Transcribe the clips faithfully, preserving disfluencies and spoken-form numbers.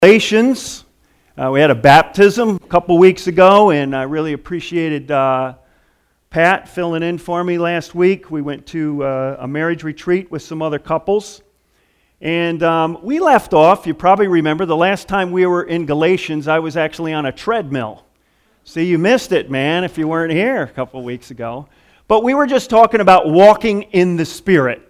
Galatians. Uh, we had a baptism a couple weeks ago, and I really appreciated uh, Pat filling in for me last week. We went to uh, a marriage retreat with some other couples, and um, we left off, you probably remember, the last time we were in Galatians, I was actually on a treadmill. See, you missed it, man, if you weren't here a couple weeks ago. But we were just talking about walking in the Spirit.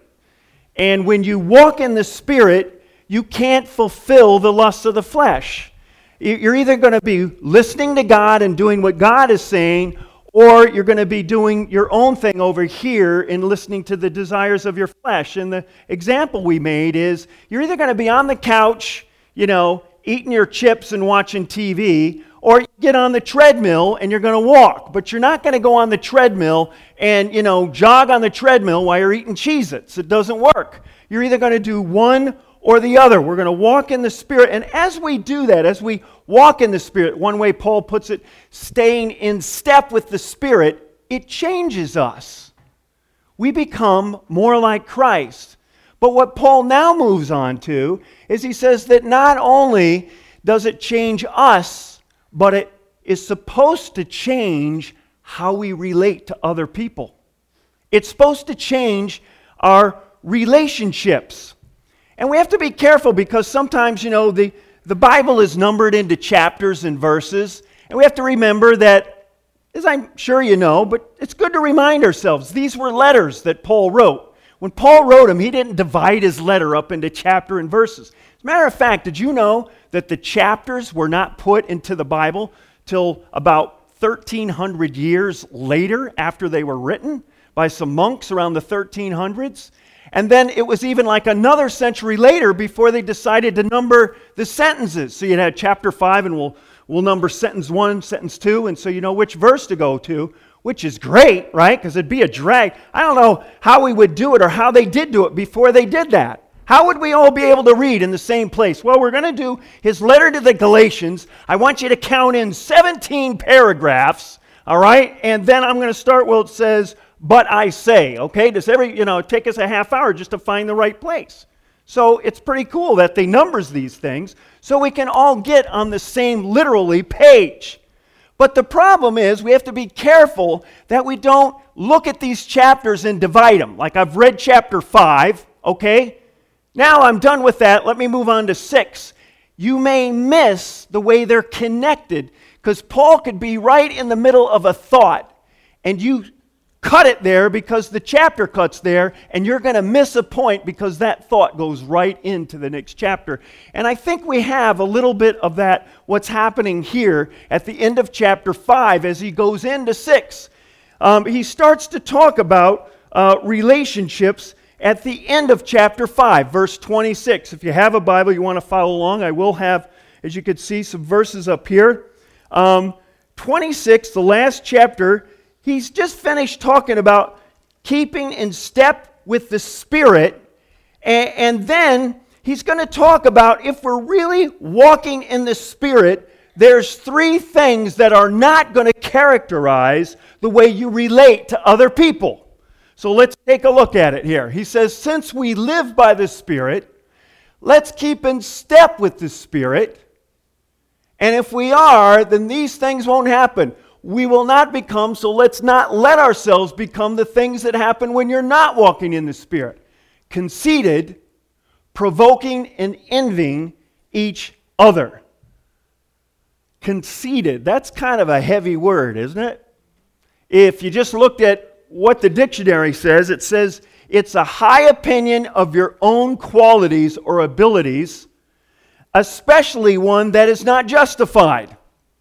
And when you walk in the Spirit, you can't fulfill the lusts of the flesh. You're either going to be listening to God and doing what God is saying, or you're going to be doing your own thing over here and listening to the desires of your flesh. And the example we made is you're either going to be on the couch, you know, eating your chips and watching T V, or you get on the treadmill and you're going to walk. But you're not going to go on the treadmill and, you know, jog on the treadmill while you're eating Cheez-Its. It doesn't work. You're either going to do one or the other. We're going to walk in the Spirit. And as we do that, as we walk in the Spirit, one way Paul puts it, staying in step with the Spirit, it changes us. We become more like Christ. But what Paul now moves on to is he says that not only does it change us, but it is supposed to change how we relate to other people. It's supposed to change our relationships. And we have to be careful because sometimes, you know, the, the Bible is numbered into chapters and verses. And we have to remember that, as I'm sure you know, but it's good to remind ourselves, these were letters that Paul wrote. When Paul wrote them, he didn't divide his letter up into chapter and verses. As a matter of fact, did you know that the chapters were not put into the Bible till about thirteen hundred years later after they were written by some monks around the thirteen hundreds? And then it was even like another century later before they decided to number the sentences. So you had chapter five, and we'll, we'll number sentence one, sentence two, and so you know which verse to go to, which is great, right? Because it'd be a drag. I don't know how we would do it or how they did do it before they did that. How would we all be able to read in the same place? Well, we're going to do his letter to the Galatians. I want you to count in seventeen paragraphs, all right? And then I'm going to start where it says, but I say, okay? Does every, you know, take us a half hour just to find the right place. So it's pretty cool that they numbers these things so we can all get on the same literally page. But the problem is we have to be careful that we don't look at these chapters and divide them. Like I've read chapter five, okay? Now I'm done with that. Let me move on to six. You may miss the way they're connected because Paul could be right in the middle of a thought and you cut it there because the chapter cuts there, and you're going to miss a point because that thought goes right into the next chapter. And I think we have a little bit of that, what's happening here at the end of chapter five as he goes into six. Um, he starts to talk about uh, relationships at the end of chapter five, verse twenty-six. If you have a Bible, you want to follow along, I will have, as you can see, some verses up here. Um, twenty-six, the last chapter. He's just finished talking about keeping in step with the Spirit, and, and then he's going to talk about if we're really walking in the Spirit, there's three things that are not going to characterize the way you relate to other people. So let's take a look at it here. He says, since we live by the Spirit, let's keep in step with the Spirit, and if we are, then these things won't happen. We will not become, so let's not let ourselves become the things that happen when you're not walking in the Spirit. Conceited, provoking and envying each other. Conceited, that's kind of a heavy word, isn't it? If you just looked at what the dictionary says, it says it's a high opinion of your own qualities or abilities, especially one that is not justified.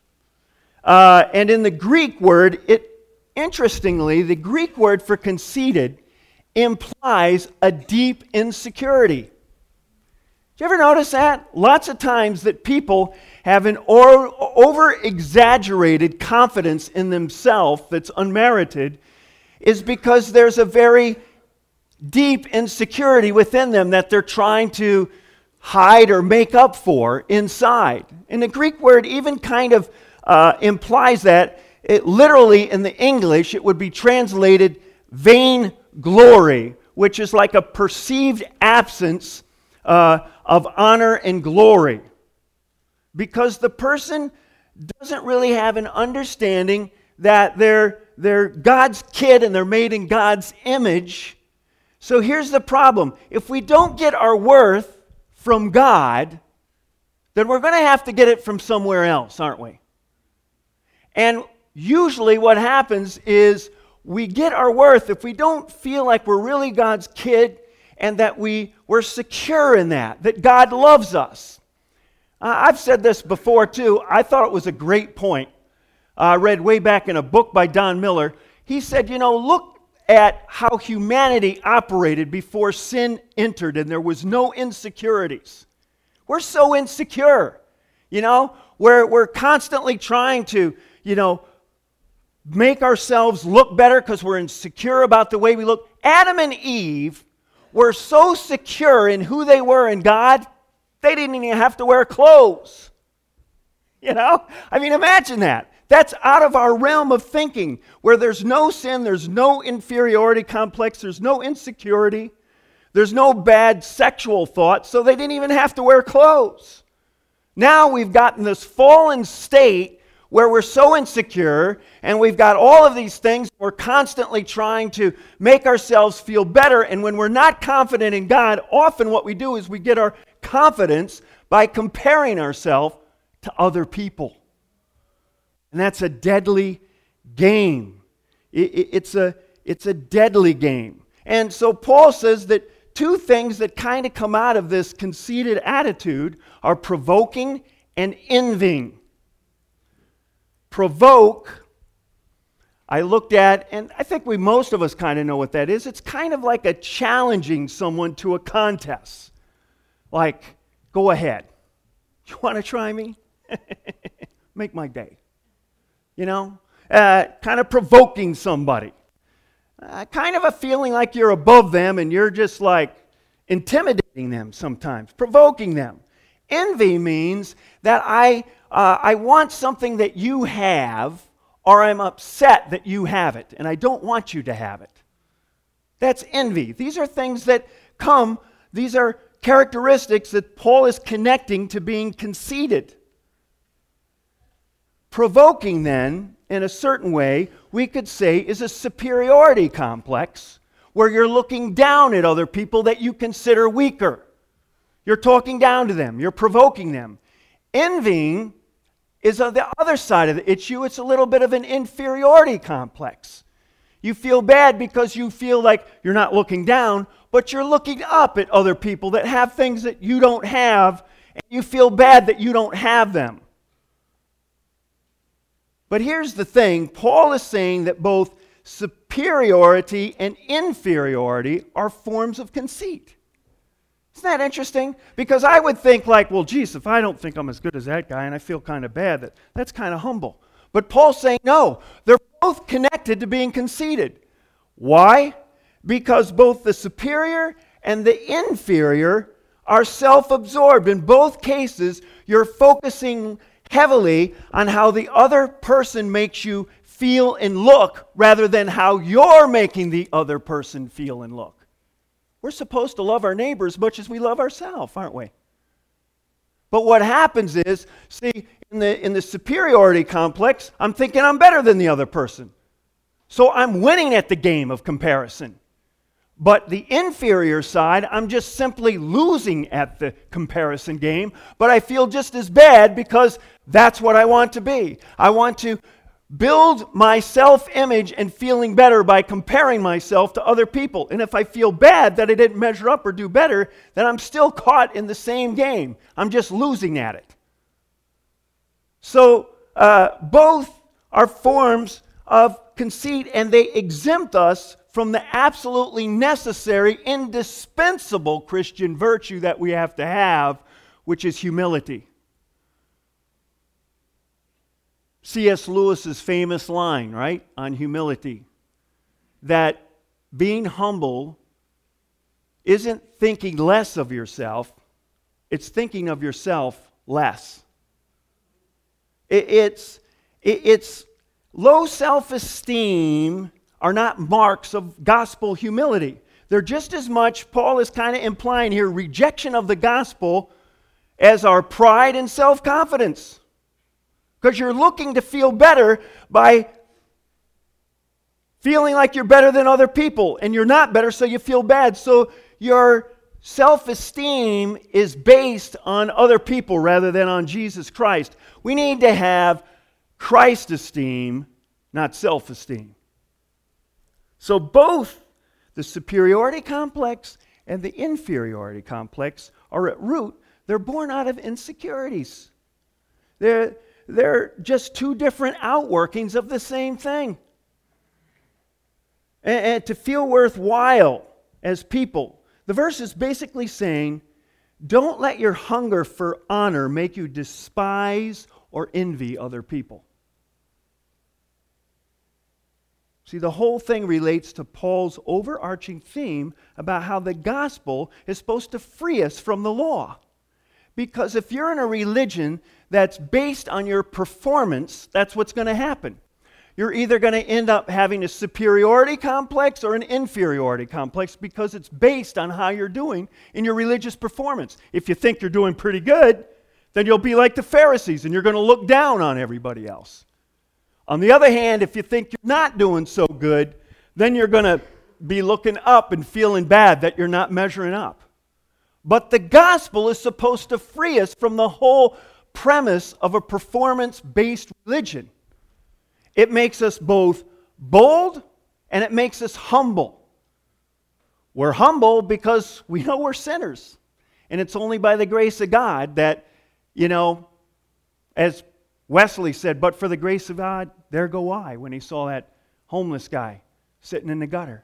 Uh, and in the Greek word, it interestingly, the Greek word for conceited implies a deep insecurity. Did you ever notice that? Lots of times that people have an or, over-exaggerated confidence in themselves that's unmerited is because there's a very deep insecurity within them that they're trying to hide or make up for inside. And the Greek word even kind of Uh, implies that it literally in the English it would be translated vain glory, which is like a perceived absence uh, of honor and glory. because the person doesn't really have an understanding that they're, they're God's kid and they're made in God's image. So here's the problem. If we don't get our worth from God, then we're going to have to get it from somewhere else, aren't we? And usually what happens is we get our worth if we don't feel like we're really God's kid and that we, we're secure in that, that God loves us. Uh, I've said this before too. I thought it was a great point. I uh, read way back in a book by Don Miller. He said, you know, look at how humanity operated before sin entered and there was no insecurities. We're so insecure, you know. We're, we're constantly trying to, you know, make ourselves look better because we're insecure about the way we look. Adam and Eve were so secure in who they were in God, they didn't even have to wear clothes. You know? I mean, imagine that. That's out of our realm of thinking, where there's no sin, there's no inferiority complex, there's no insecurity, there's no bad sexual thoughts, so they didn't even have to wear clothes. Now we've gotten this fallen state where we're so insecure, and we've got all of these things, we're constantly trying to make ourselves feel better, and when we're not confident in God, often what we do is we get our confidence by comparing ourselves to other people. And that's a deadly game. It, it, it's, a, it's a deadly game. And so Paul says that two things that kind of come out of this conceited attitude are provoking and envying. Provoke, I looked at, and I think we most of us kind of know what that is. It's kind of like a challenging someone to a contest. Like, go ahead. You want to try me? Make my day. You know, uh, kind of provoking somebody. Uh, kind of a feeling like you're above them and you're just like intimidating them sometimes, provoking them. Envy means that I, uh, I want something that you have, or I'm upset that you have it, and I don't want you to have it. That's envy. These are things that come, these are characteristics that Paul is connecting to being conceited. Provoking, then, in a certain way, we could say is a superiority complex where you're looking down at other people that you consider weaker. You're talking down to them. You're provoking them. Envying is on the other side of the issue. It's a little bit of an inferiority complex. You feel bad because you feel like you're not looking down, but you're looking up at other people that have things that you don't have, and you feel bad that you don't have them. But here's the thing. Paul is saying that both superiority and inferiority are forms of conceit. Isn't that interesting? Because I would think like, well, geez, if I don't think I'm as good as that guy and I feel kind of bad, that, that's kind of humble. But Paul's saying, no, they're both connected to being conceited. Why? Because both the superior and the inferior are self-absorbed. In both cases, you're focusing heavily on how the other person makes you feel and look rather than how you're making the other person feel and look. We're supposed to love our neighbor as much as we love ourselves, aren't we? But what happens is, see, in the, in the superiority complex, I'm thinking I'm better than the other person. So I'm winning at the game of comparison. But the inferior side, I'm just simply losing at the comparison game, but I feel just as bad because that's what I want to be. I want to build my self-image and feeling better by comparing myself to other people. And if I feel bad that I didn't measure up or do better, then I'm still caught in the same game. I'm just losing at it. So uh, both are forms of conceit, and they exempt us from the absolutely necessary, indispensable Christian virtue that we have to have, which is humility. C S Lewis's famous line, right, on humility, that being humble isn't thinking less of yourself, it's thinking of yourself less. It, it's, it, it's low self-esteem are not marks of gospel humility. They're just as much, Paul is kind of implying here, rejection of the gospel as our pride and self-confidence. Because you're looking to feel better by feeling like you're better than other people, and you're not better, so you feel bad. So your self-esteem is based on other people rather than on Jesus Christ. We need to have Christ esteem, not self-esteem. So both the superiority complex and the inferiority complex are at root. They're born out of insecurities. They're, they're just two different outworkings of the same thing. And, and to feel worthwhile as people, the verse is basically saying, don't let your hunger for honor make you despise or envy other people. See, the whole thing relates to Paul's overarching theme about how the gospel is supposed to free us from the law. Because if you're in a religion that's based on your performance, that's what's going to happen. You're either going to end up having a superiority complex or an inferiority complex because it's based on how you're doing in your religious performance. If you think you're doing pretty good, then you'll be like the Pharisees and you're going to look down on everybody else. On the other hand, if you think you're not doing so good, then you're going to be looking up and feeling bad that you're not measuring up. But the gospel is supposed to free us from the whole premise of a performance-based religion. It makes us both bold and it makes us humble. We're humble because we know we're sinners. And it's only by the grace of God that, you know, as Wesley said, but for the grace of God, there go I, when he saw that homeless guy sitting in the gutter.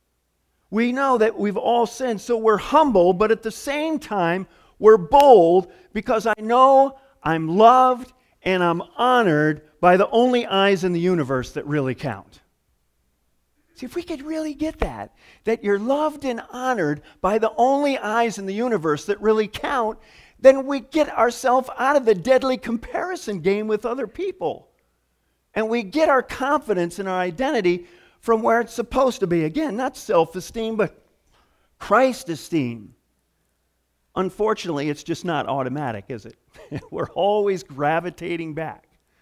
We know that we've all sinned, so we're humble, but at the same time, we're bold because I know I'm loved and I'm honored by the only eyes in the universe that really count. See, if we could really get that, that you're loved and honored by the only eyes in the universe that really count, then we get ourselves out of the deadly comparison game with other people. And we get our confidence and our identity from where it's supposed to be. Again, not self-esteem, but Christ-esteem. Unfortunately, it's just not automatic, is it? We're always gravitating back.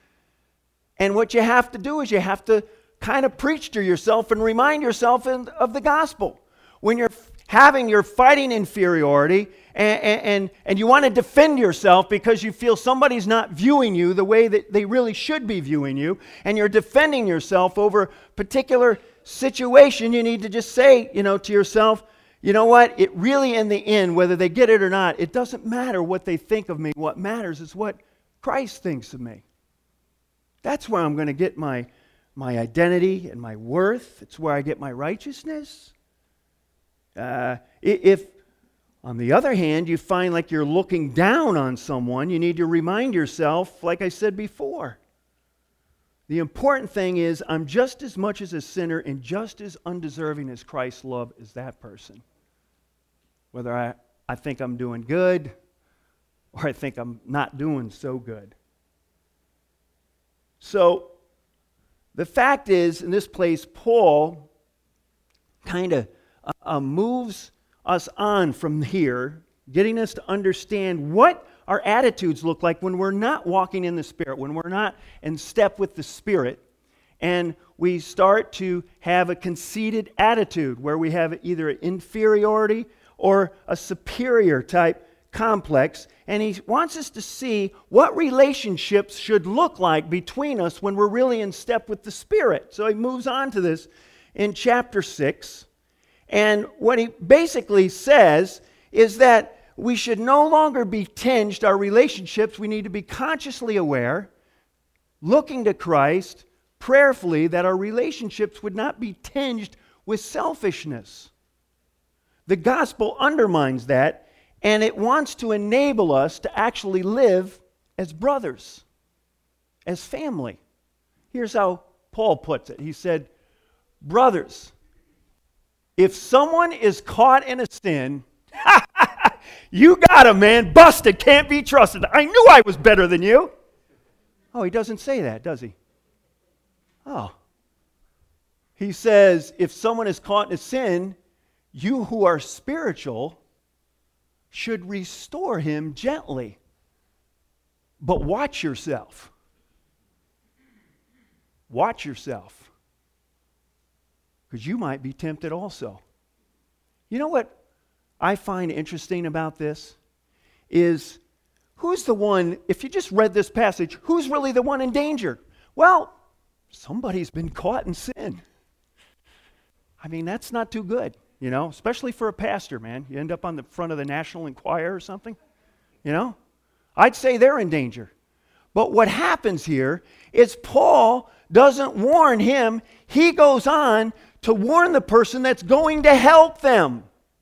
And what you have to do is you have to kind of preach to yourself and remind yourself in, of the gospel. When you're having, you're fighting inferiority and, and, and you want to defend yourself because you feel somebody's not viewing you the way that they really should be viewing you, and you're defending yourself over a particular situation, you need to just say, you know, to yourself, you know what, it really in the end, whether they get it or not, it doesn't matter what they think of me. What matters is what Christ thinks of me. That's where I'm going to get my, my identity and my worth. It's where I get my righteousness. Uh, if, on the other hand, you find like you're looking down on someone, you need to remind yourself, like I said before, the important thing is I'm just as much as a sinner and just as undeserving as Christ's love as that person. Whether I, I think I'm doing good or I think I'm not doing so good. So, the fact is, in this place, Paul kind of uh, uh, moves us on from here, getting us to understand what our attitudes look like when we're not walking in the Spirit, when we're not in step with the Spirit, and we start to have a conceited attitude where we have either an inferiority or a superior type complex, and he wants us to see what relationships should look like between us when we're really in step with the Spirit. So he moves on to this in chapter six, and what he basically says is that we should no longer be tinged, our relationships, we need to be consciously aware, looking to Christ, prayerfully, that our relationships would not be tinged with selfishness. The gospel undermines that, and it wants to enable us to actually live as brothers, as family. Here's how Paul puts it. He said, brothers, if someone is caught in a sin, you got him, man. Busted, can't be trusted. I knew I was better than you. Oh, he doesn't say that, does he? Oh. He says, if someone is caught in a sin, you who are spiritual should restore him gently. But watch yourself. Watch yourself. Because you might be tempted also. You know what I find interesting about this? Is who's the one, if you just read this passage, who's really the one in danger? Well, somebody's been caught in sin. I mean, that's not too good, you know, especially for a pastor, man. You end up on the front of the National Enquirer or something, you know? I'd say they're in danger. But what happens here is Paul doesn't warn him. He goes on to warn the person that's going to help them.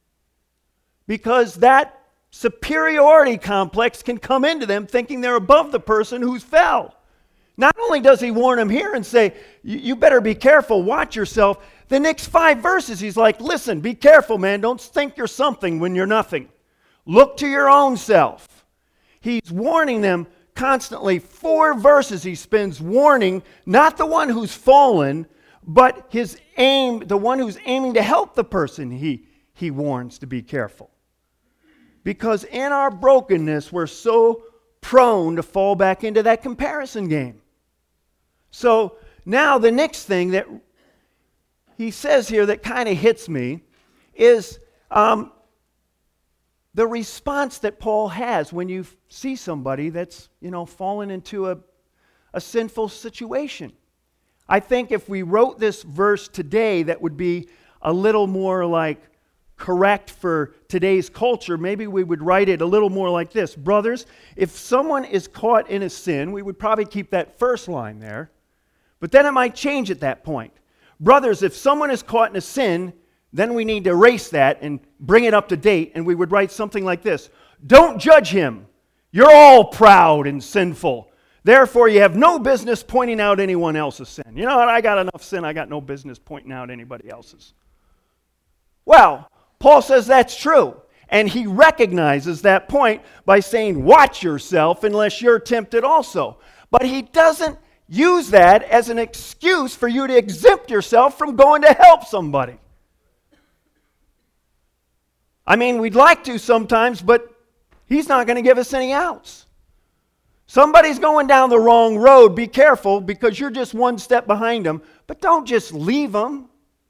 Because that superiority complex can come into them thinking they're above the person who's fell. Not only does he warn them here and say, you better be careful, watch yourself. The next five verses, he's like, listen, be careful, man. Don't think you're something when you're nothing. Look to your own self. He's warning them constantly. Four verses he spends warning, not the one who's fallen, but his aim, the one who's aiming to help the person, he, he warns to be careful. Because in our brokenness, we're so prone to fall back into that comparison game. So now the next thing that he says here that kind of hits me is um, the response that Paul has when you see somebody that's, you know, fallen into a, a sinful situation. I think if we wrote this verse today, that would be a little more like correct for today's culture. Maybe we would write it a little more like this. Brothers, if someone is caught in a sin, we would probably keep that first line there. But then it might change at that point. Brothers, if someone is caught in a sin, then we need to erase that and bring it up to date, and we would write something like this. Don't judge him. You're all proud and sinful. Therefore, you have no business pointing out anyone else's sin. You know what? I got enough sin. I got no business pointing out anybody else's. Well, Paul says that's true. And he recognizes that point by saying, watch yourself unless you're tempted also. But he doesn't use that as an excuse for you to exempt yourself from going to help somebody. I mean, we'd like to sometimes, but he's not going to give us any outs. Somebody's going down the wrong road. Be careful because you're just one step behind them. But don't just leave them.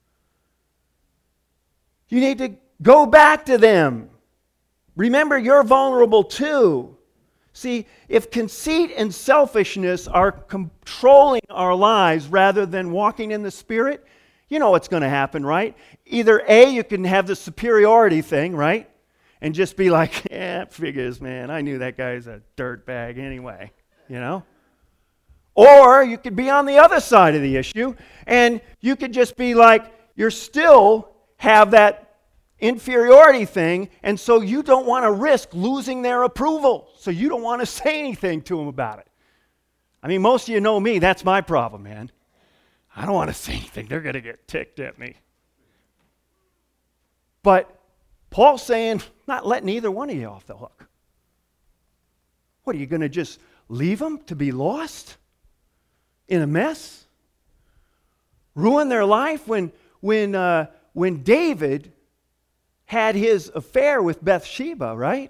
You need to go back to them. Remember, you're vulnerable too. See, if conceit and selfishness are controlling our lives rather than walking in the Spirit, you know what's going to happen, right? Either A, you can have the superiority thing, right? And just be like, yeah, it figures, man. I knew that guy's a dirtbag anyway, you know? Or you could be on the other side of the issue, and you could just be like, you're still have that inferiority thing, and so you don't want to risk losing their approval. So you don't want to say anything to them about it. I mean, most of you know me. That's my problem, man. I don't want to say anything. They're going to get ticked at me. But Paul's saying, not letting either one of you off the hook. What, are you going to just leave them to be lost? In a mess? Ruin their life? When, when, uh, when David had his affair with Bathsheba, right?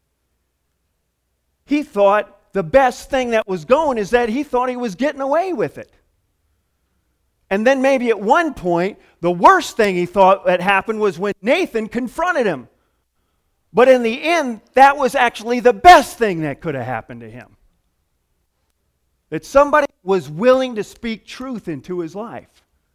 He thought the best thing that was going is that he thought he was getting away with it. And then maybe at one point, the worst thing he thought that happened was when Nathan confronted him. But in the end, that was actually the best thing that could have happened to him. That somebody was willing to speak truth into his life.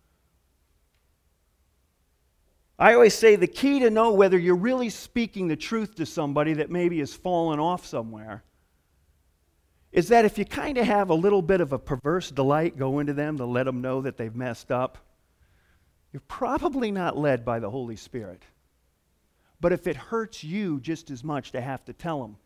I always say the key to know whether you're really speaking the truth to somebody that maybe has fallen off somewhere is that if you kind of have a little bit of a perverse delight go into them to let them know that they've messed up, you're probably not led by the Holy Spirit. But if it hurts you just as much to have to tell them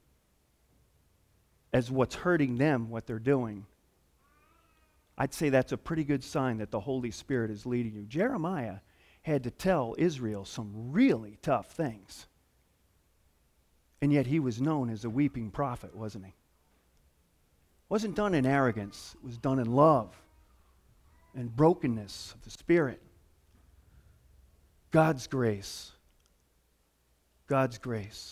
as what's hurting them, what they're doing, I'd say that's a pretty good sign that the Holy Spirit is leading you. Jeremiah had to tell Israel some really tough things. And yet he was known as a weeping prophet, wasn't he? It wasn't done in arrogance. It was done in love and brokenness of the Spirit. God's grace. God's grace.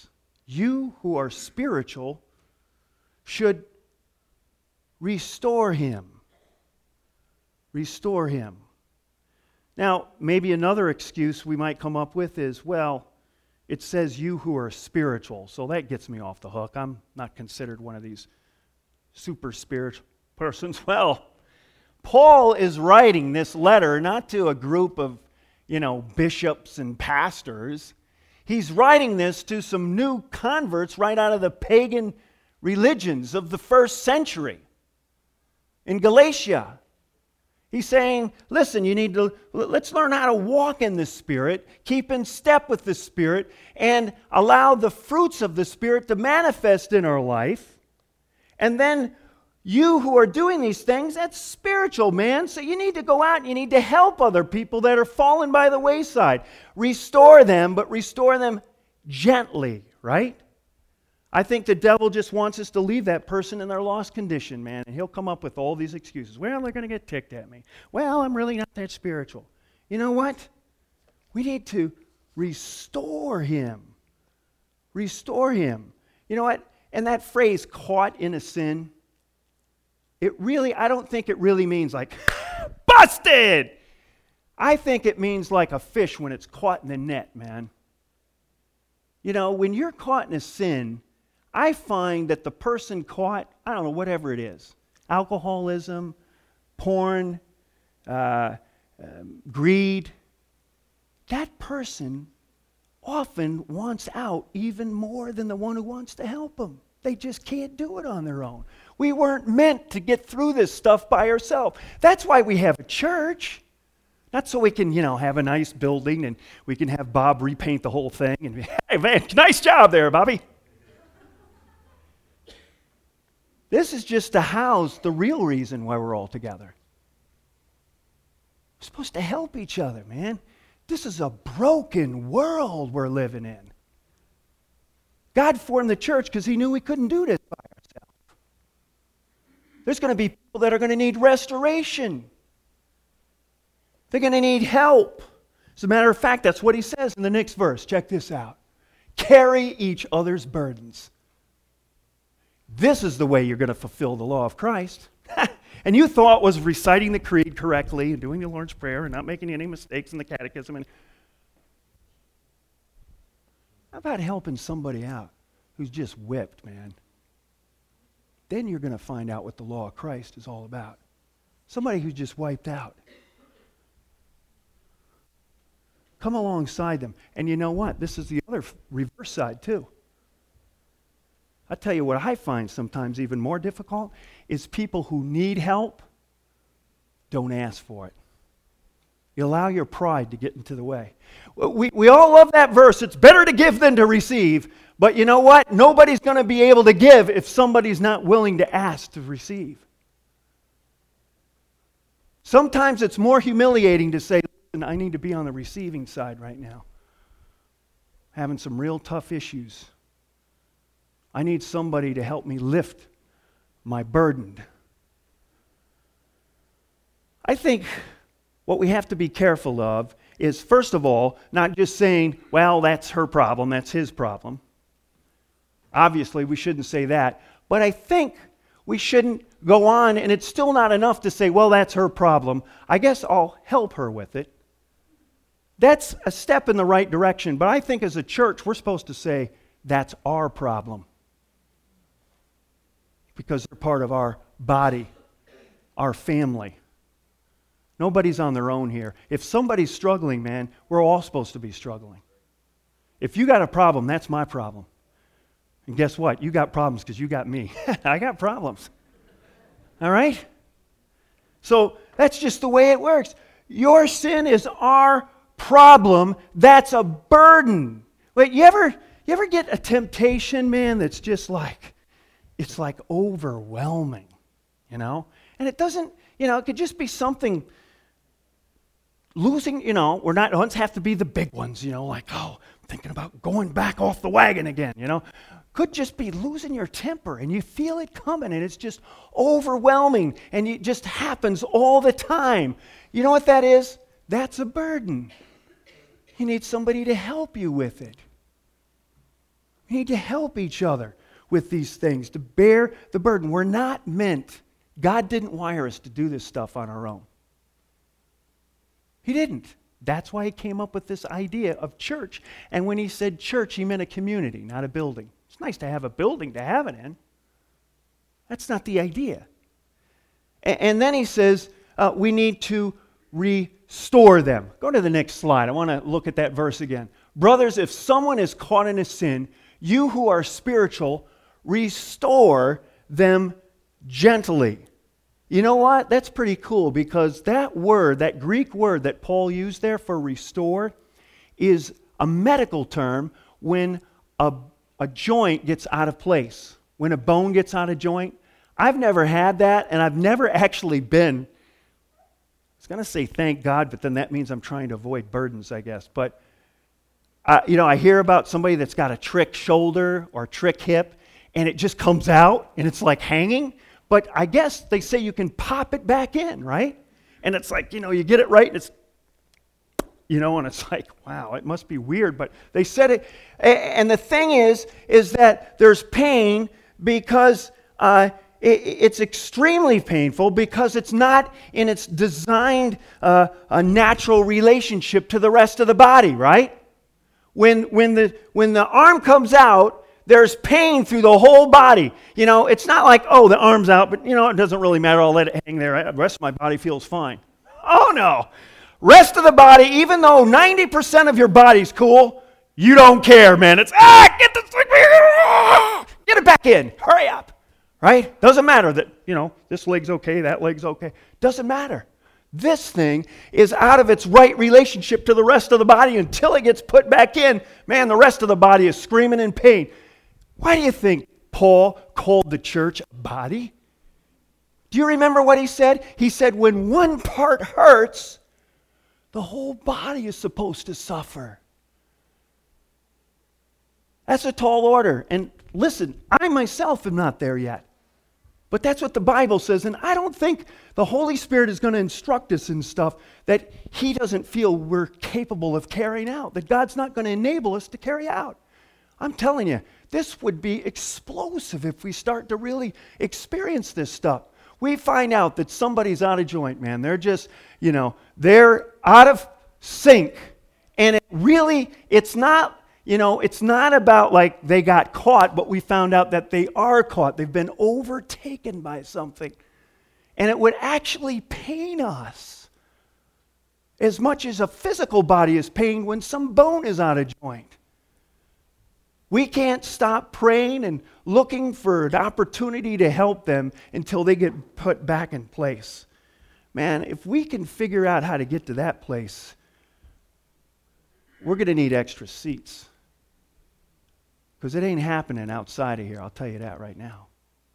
You who are spiritual should restore him. Restore him. Now, maybe another excuse we might come up with is, well, it says you who are spiritual, so that gets me off the hook. I'm not considered one of these super spiritual persons. Well, Paul is writing this letter not to a group of, you know, bishops and pastors. He's writing this to some new converts right out of the pagan religions of the first century in Galatia. He's saying, listen, you need to, let's learn how to walk in the Spirit, keep in step with the Spirit, and allow the fruits of the Spirit to manifest in our life. And then you who are doing these things, that's spiritual, man. So you need to go out and you need to help other people that are fallen by the wayside. Restore them, but restore them gently, right? I think the devil just wants us to leave that person in their lost condition, man. And he'll come up with all these excuses. Well, they're going to get ticked at me. Well, I'm really not that spiritual. You know what? We need to restore him. Restore him. You know what? And that phrase, caught in a sin, it really, I don't think it really means like, busted! I think it means like a fish when it's caught in the net, man. You know, when you're caught in a sin, I find that the person caught, I don't know, whatever it is, alcoholism, porn, uh, um, greed, that person often wants out even more than the one who wants to help them. They just can't do it on their own. We weren't meant to get through this stuff by ourselves. That's why we have a church. Not so we can, you know, have a nice building and we can have Bob repaint the whole thing and be, hey man, nice job there, Bobby. This is just to house the real reason why we're all together. We're supposed to help each other, man. This is a broken world we're living in. God formed the church because he knew we couldn't do this by ourselves. There's going to be people that are going to need restoration. They're going to need help. As a matter of fact, that's what he says in the next verse. Check this out. Carry each other's burdens. This is the way you're going to fulfill the law of Christ. And you thought was reciting the creed correctly and doing the Lord's Prayer and not making any mistakes in the catechism. And how about helping somebody out who's just whipped, man? Then you're going to find out what the law of Christ is all about. Somebody who's just wiped out. Come alongside them. And you know what? This is the other reverse side too. I tell you what I find sometimes even more difficult is people who need help don't ask for it. You allow your pride to get into the way. We, we all love that verse. It's better to give than to receive. But you know what? Nobody's going to be able to give if somebody's not willing to ask to receive. Sometimes it's more humiliating to say, listen, I need to be on the receiving side right now. Having some real tough issues. I need somebody to help me lift my burden. I think what we have to be careful of is, first of all, not just saying, well, that's her problem, that's his problem. Obviously, we shouldn't say that. But I think we shouldn't go on, and it's still not enough to say, well, that's her problem. I guess I'll help her with it. That's a step in the right direction. But I think as a church, we're supposed to say, that's our problem. Because they're part of our body, our family. Nobody's on their own here. If somebody's struggling, man, we're all supposed to be struggling. If you got a problem, that's my problem. And guess what? You got problems because you got me. I got problems. All right? So that's just the way it works. Your sin is our problem. That's a burden. Wait, you ever, you ever get a temptation, man, that's just like, it's like overwhelming, you know? And it doesn't, you know, it could just be something losing, you know, we're not, ones have to be the big ones, you know, like, oh, I'm thinking about going back off the wagon again, you know. Could just be losing your temper and you feel it coming and it's just overwhelming and it just happens all the time. You know what that is? That's a burden. You need somebody to help you with it. We need to help each other with these things, to bear the burden. We're not meant, God didn't wire us to do this stuff on our own. He didn't. That's why he came up with this idea of church. And when he said church, he meant a community, not a building. It's nice to have a building to have it in. That's not the idea. And, and then he says uh, we need to restore them. Go to the next slide. I want to look at that verse again. Brothers, if someone is caught in a sin, you who are spiritual, restore them gently. You know what? That's pretty cool, because that word, that Greek word that Paul used there for restore, is a medical term when a, a joint gets out of place, when a bone gets out of joint. I've never had that, and I've never actually been, I was going to say thank God, but then that means I'm trying to avoid burdens, I guess. But, uh, you know, I hear about somebody that's got a trick shoulder or trick hip, and it just comes out, and it's like hanging. But I guess they say you can pop it back in, right? And it's like, you know, you get it right, and it's, you know, and it's like, wow, it must be weird. But they said it. And the thing is, is that there's pain because uh, it, it's extremely painful because it's not in its designed uh, a natural relationship to the rest of the body, right? When, when, the, when the arm comes out, there's pain through the whole body. You know, it's not like, oh, the arm's out, but, you know, it doesn't really matter. I'll let it hang there. The rest of my body feels fine. Oh, no. Rest of the body, even though ninety percent of your body's cool, you don't care, man. It's, ah, get this thing, get it back in. Hurry up. Right? Doesn't matter that, you know, this leg's okay, that leg's okay. Doesn't matter. This thing is out of its right relationship to the rest of the body until it gets put back in. Man, the rest of the body is screaming in pain. Why do you think Paul called the church a body? Do you remember what he said? He said, when one part hurts, the whole body is supposed to suffer. That's a tall order. And listen, I myself am not there yet. But that's what the Bible says. And I don't think the Holy Spirit is going to instruct us in stuff that he doesn't feel we're capable of carrying out, that God's not going to enable us to carry out. I'm telling you, this would be explosive if we start to really experience this stuff. We find out that somebody's out of joint, man. They're just, you know, they're out of sync. And it really, it's not, you know, it's not about like they got caught, but we found out that they are caught. They've been overtaken by something. And it would actually pain us as much as a physical body is pained when some bone is out of joint. We can't stop praying and looking for an opportunity to help them until they get put back in place. Man, if we can figure out how to get to that place, we're going to need extra seats. Because it ain't happening outside of here, I'll tell you that right now.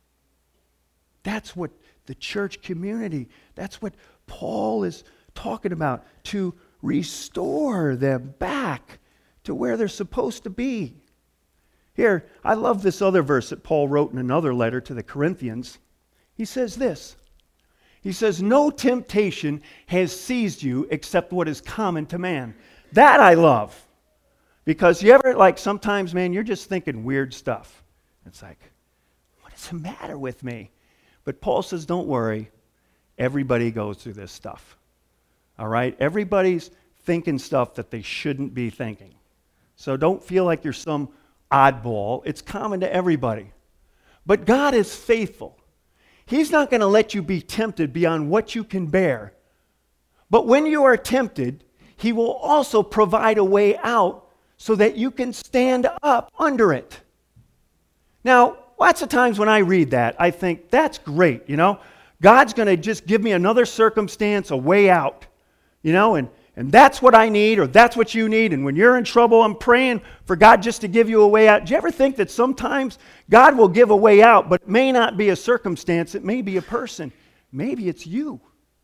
That's what the church community, that's what Paul is talking about, to restore them back to where they're supposed to be. Here, I love this other verse that Paul wrote in another letter to the Corinthians. He says this. He says, no temptation has seized you except what is common to man. That I love. Because you ever, like, sometimes, man, you're just thinking weird stuff. It's like, what is the matter with me? But Paul says, don't worry. Everybody goes through this stuff. All right? Everybody's thinking stuff that they shouldn't be thinking. So don't feel like you're some oddball. It's common to everybody. But God is faithful. He's not going to let you be tempted beyond what you can bear. But when you are tempted, he will also provide a way out so that you can stand up under it. Now, lots of times when I read that, I think, that's great, you know. God's going to just give me another circumstance, a way out, you know, and, and that's what I need, or that's what you need. And when you're in trouble, I'm praying for God just to give you a way out. Do you ever think that sometimes God will give a way out, but it may not be a circumstance, it may be a person. Maybe it's you.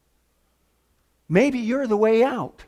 Maybe you're the way out.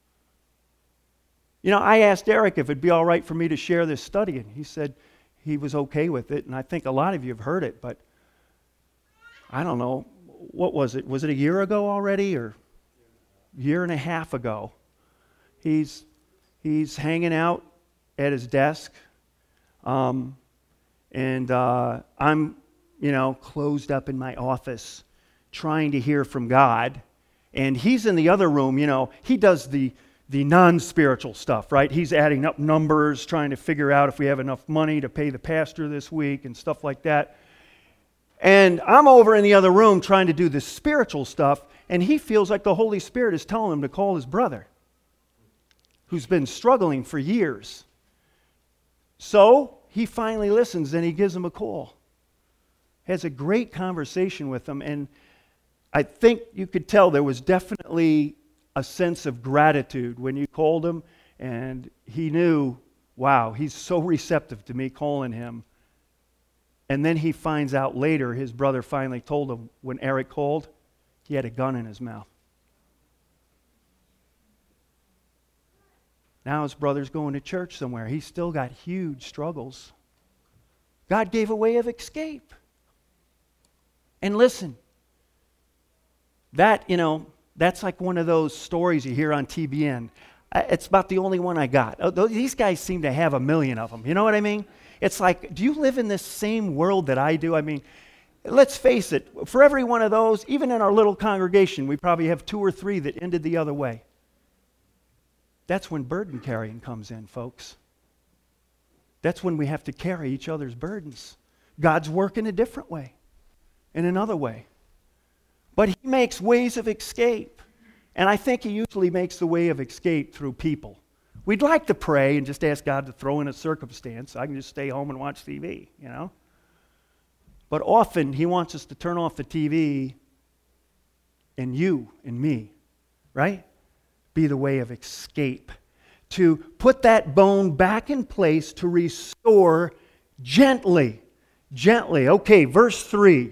You know, I asked Eric if it'd be all right for me to share this study, and he said he was okay with it, and I think a lot of you have heard it, but I don't know, what was it? Was it a year ago already, or a year and a half ago? He's, he's hanging out at his desk Um, and uh, I'm, you know, closed up in my office trying to hear from God. And he's in the other room, you know, he does the, the non-spiritual stuff, right? He's adding up numbers, trying to figure out if we have enough money to pay the pastor this week and stuff like that. And I'm over in the other room trying to do the spiritual stuff, and he feels like the Holy Spirit is telling him to call his brother, who's been struggling for years. So he finally listens, and he gives him a call. Has a great conversation with him, and I think you could tell there was definitely a sense of gratitude when you called him, and he knew, wow, he's so receptive to me calling him. And then he finds out later, his brother finally told him when Eric called, he had a gun in his mouth. Now his brother's going to church somewhere. He's still got huge struggles. God gave a way of escape. And listen, that, you know, that's like one of those stories you hear on T B N. It's about the only one I got. These guys seem to have a million of them. You know what I mean? It's like, do you live in this same world that I do? I mean, let's face it, for every one of those, even in our little congregation, we probably have two or three that ended the other way. That's when burden carrying comes in, folks. That's when we have to carry each other's burdens. God's working a different way, in another way. But he makes ways of escape. And I think he usually makes the way of escape through people. We'd like to pray and just ask God to throw in a circumstance so I can just stay home and watch T V, you know. But often he wants us to turn off the T V and you and me, right? Be the way of escape. To put that bone back in place to restore gently. Gently. Okay, verse three.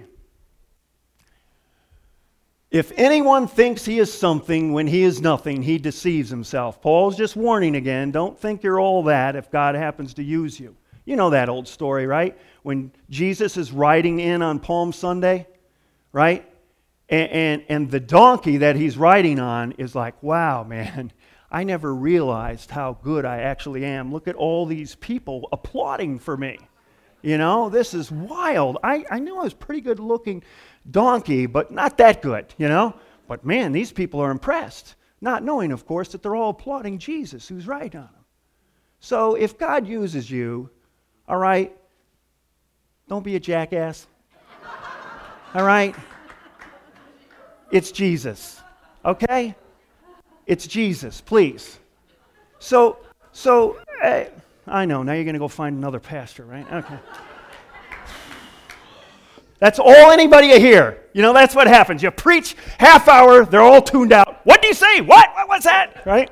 If anyone thinks he is something when he is nothing, he deceives himself. Paul's just warning again, don't think you're all that if God happens to use you. You know that old story, right? When Jesus is riding in on Palm Sunday, right? And, and, and the donkey that he's riding on is like, wow, man, I never realized how good I actually am. Look at all these people applauding for me. You know, this is wild. I, I knew I was pretty good looking donkey, but not that good, you know. But man, these people are impressed. Not knowing, of course, that they're all applauding Jesus, who's riding on them. So if God uses you, all right, don't be a jackass. All right? It's Jesus. Okay? It's Jesus, please. So, so uh, I know, now you're going to go find another pastor, right? Okay. That's all anybody will hear. You know, that's what happens. You preach half hour, they're all tuned out. What do you say? What? What was that? Right?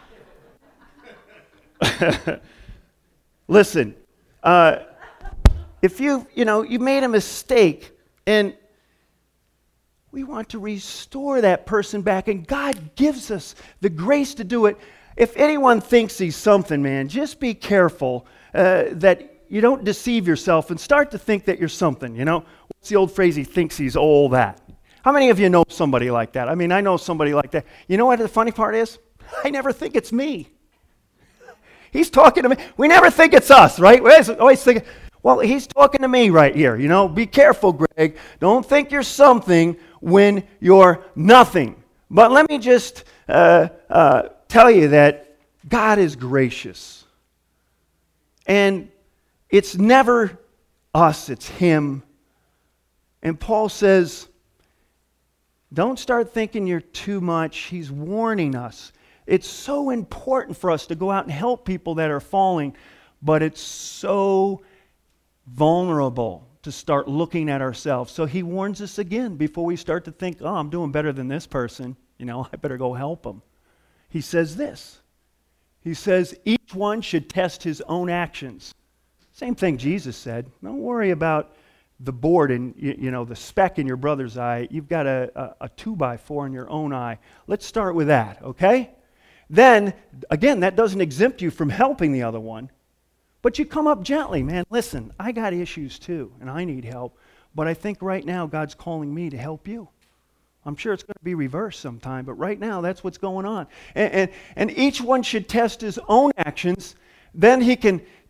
Listen, uh, if you, you know, you made a mistake and we want to restore that person back, and God gives us the grace to do it. If anyone thinks he's something, man, just be careful uh, that you don't deceive yourself and start to think that you're something, you know. What's the old phrase? He thinks he's all that. How many of you know somebody like that? I mean, I know somebody like that. You know what the funny part is? I never think it's me. He's talking to me. We never think it's us, right? We always think, well, he's talking to me right here, you know. Be careful, Greg. Don't think you're something when you're nothing. But let me just uh, uh, tell you that God is gracious. And it's never us, it's him. And Paul says, don't start thinking you're too much. He's warning us. It's so important for us to go out and help people that are falling, but it's so vulnerable to start looking at ourselves. So he warns us again before we start to think, oh, I'm doing better than this person. You know, I better go help them. He says this. He says, each one should test his own actions. Same thing Jesus said. Don't worry about the board and, you, you know, the speck in your brother's eye. You've got a, a, a two by four in your own eye. Let's start with that, okay? Then, again, that doesn't exempt you from helping the other one. But you come up gently, man. Listen, I got issues too, and I need help. But I think right now God's calling me to help you. I'm sure it's going to be reversed sometime, but right now that's what's going on. And, and, and each one should test his own actions. Then he can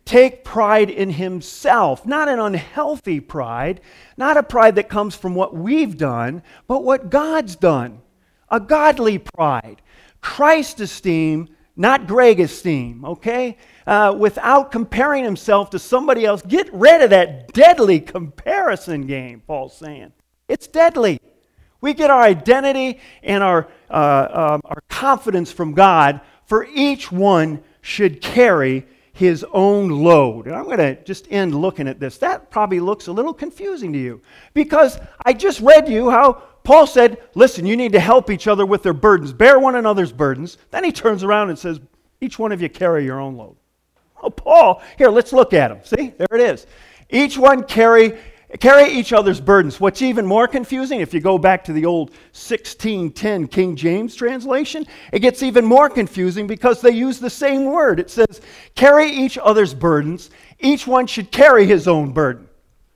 take pride in himself, not an unhealthy pride, not a pride that comes from what we've done, but what God's done. A godly pride. Christ esteem, not Greg esteem, okay? Uh, without comparing himself to somebody else. Get rid of that deadly comparison game, Paul's saying. It's deadly. We get our identity and our, uh, um, our confidence from God, for each one should carry his own load. And I'm going to just end looking at this. That probably looks a little confusing to you, because I just read you how Paul said, listen, you need to help each other with their burdens. Bear one another's burdens. Then he turns around and says, each one of you carry your own load. Oh, Paul, here, let's look at him. See, there it is. Each one carry, carry each other's burdens. What's even more confusing, if you go back to the old sixteen ten King James translation, it gets even more confusing because they use the same word. It says, carry each other's burdens. Each one should carry his own burden.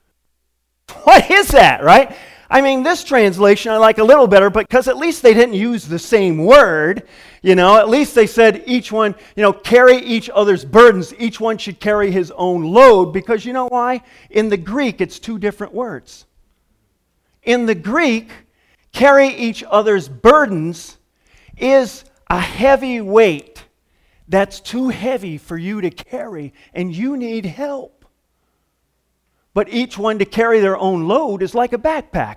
What is that, right? I mean, this translation I like a little better, because at least they didn't use the same word. You know, at least they said each one, you know, carry each other's burdens. Each one should carry his own load, because you know why? In the Greek, it's two different words. In the Greek, carry each other's burdens is a heavy weight that's too heavy for you to carry, and you need help. But each one to carry their own load is like a backpack.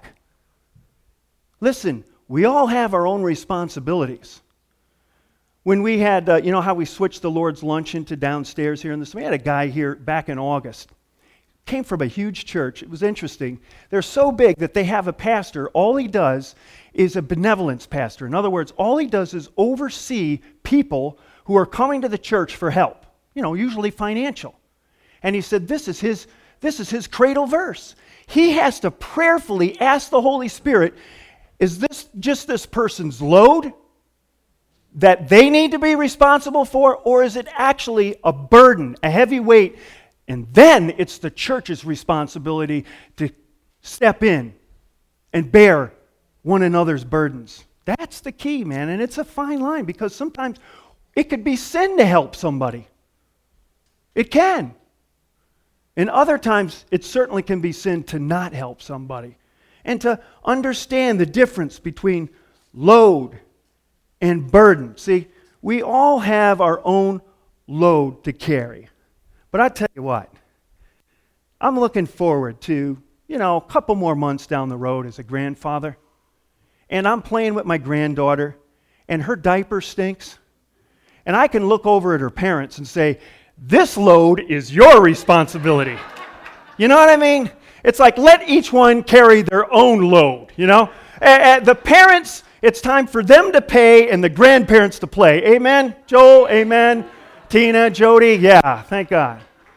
Listen, we all have our own responsibilities. When we had, uh, you know how we switched the Lord's lunch into downstairs here in this, we had a guy here back in August. Came from a huge church. It was interesting. They're so big that they have a pastor. All he does is a benevolence pastor. In other words, all he does is oversee people who are coming to the church for help. You know, usually financial. And he said this is his This is his cradle verse. He has to prayerfully ask the Holy Spirit, is this just this person's load that they need to be responsible for, or is it actually a burden, a heavy weight? And then it's the church's responsibility to step in and bear one another's burdens. That's the key, man, and it's a fine line, because sometimes it could be sin to help somebody. It can. And other times, it certainly can be sin to not help somebody. And to understand the difference between load and burden. See, we all have our own load to carry. But I tell you what, I'm looking forward to, you know, a couple more months down the road as a grandfather. And I'm playing with my granddaughter, and her diaper stinks. And I can look over at her parents and say, this load is your responsibility. You know what I mean? It's like, let each one carry their own load, you know? Uh, the parents, it's time for them to pay and the grandparents to play. Amen? Joel, amen. Tina, Jody, yeah, thank God.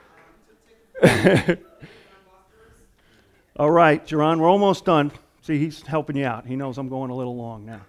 All right, Jerron, we're almost done. See, he's helping you out. He knows I'm going a little long now.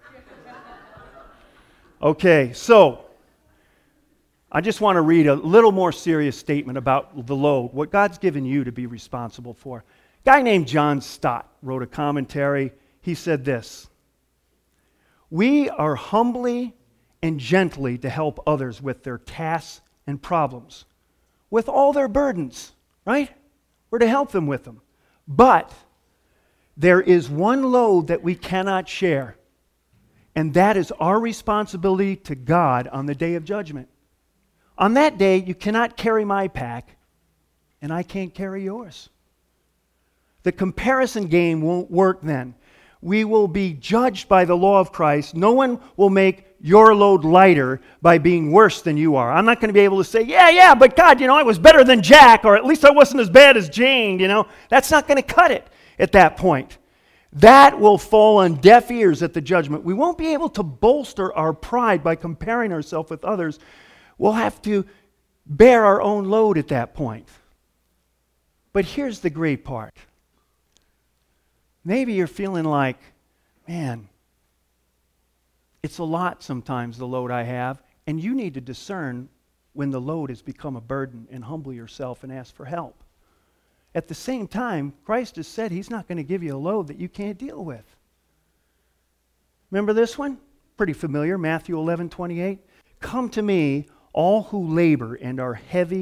Okay, so I just want to read a little more serious statement about the load, what God's given you to be responsible for. A guy named John Stott wrote a commentary. He said this: we are humbly and gently to help others with their tasks and problems, with all their burdens, right? We're to help them with them. But there is one load that we cannot share, and that is our responsibility to God on the day of judgment. On that day, you cannot carry my pack, and I can't carry yours. The comparison game won't work then. We will be judged by the law of Christ. No one will make your load lighter by being worse than you are. I'm not going to be able to say, yeah, yeah, but God, you know, I was better than Jack, or at least I wasn't as bad as Jane, you know. That's not going to cut it at that point. That will fall on deaf ears at the judgment. We won't be able to bolster our pride by comparing ourselves with others. We'll have to bear our own load at that point. But here's the great part. Maybe you're feeling like, man, it's a lot sometimes, the load I have, and you need to discern when the load has become a burden and humble yourself and ask for help. At the same time, Christ has said He's not going to give you a load that you can't deal with. Remember this one? Pretty familiar, Matthew eleven twenty-eight. Come to me, all who labor and are heavy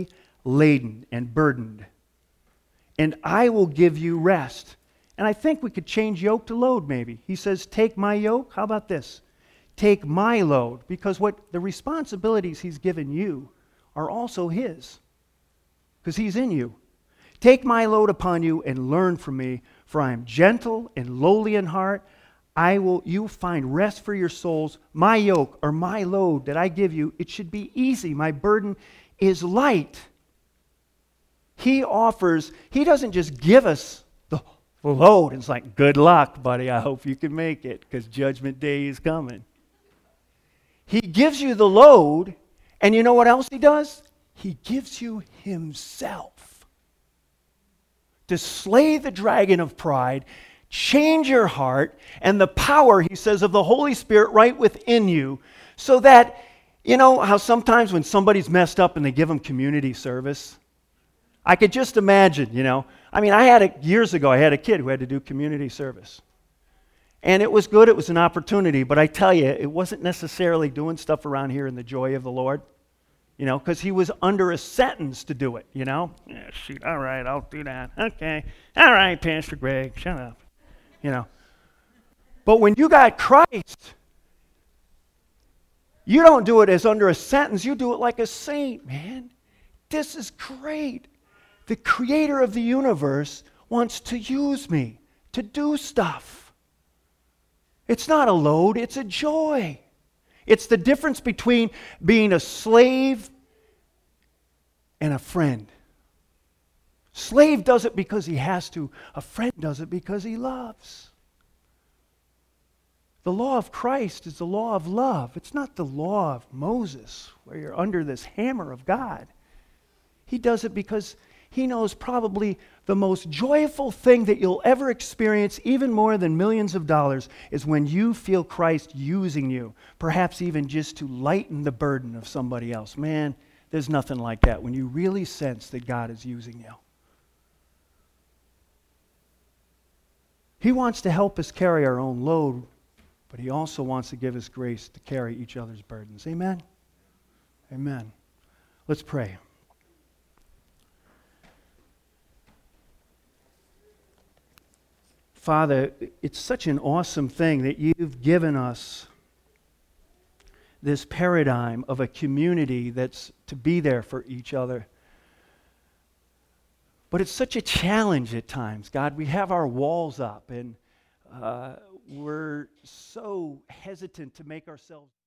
laden and burdened, and I will give you rest. And I think we could change yoke to load maybe. He says, take my yoke. How about this? Take my load, because what the responsibilities he's given you are also his, because he's in you. Take my load upon you and learn from me, for I am gentle and lowly in heart. I will, you find rest for your souls. My yoke or my load that I give you, it should be easy. My burden is light. He offers, he doesn't just give us the load. It's like, good luck, buddy. I hope you can make it, because judgment day is coming. He gives you the load, and you know what else he does? He gives you himself to slay the dragon of pride, change your heart, and the power, he says, of the Holy Spirit right within you, so that, you know how sometimes when somebody's messed up and they give them community service? I could just imagine, you know. I mean, I had a, years ago, I had a kid who had to do community service. And it was good, it was an opportunity, but I tell you, it wasn't necessarily doing stuff around here in the joy of the Lord, you know, because he was under a sentence to do it, you know. Yeah, shoot, all right, I'll do that. Okay, all right, Pastor Greg, shut up, you know. But when you got Christ, you don't do it as under a sentence, you do it like a saint, man. This is great. The creator of the universe wants to use me to do stuff. It's not a load, it's a joy. It's the difference between being a slave and a friend. Slave does it because he has to. A friend does it because he loves. The law of Christ is the law of love. It's not the law of Moses, where you're under this hammer of God. He does it because he knows probably the most joyful thing that you'll ever experience, even more than millions of dollars, is when you feel Christ using you, perhaps even just to lighten the burden of somebody else. Man, there's nothing like that when you really sense that God is using you. He wants to help us carry our own load, but he also wants to give us grace to carry each other's burdens. Amen? Amen. Let's pray. Father, it's such an awesome thing that you've given us this paradigm of a community that's to be there for each other. But it's such a challenge at times, God. We have our walls up, and uh, we're so hesitant to make ourselves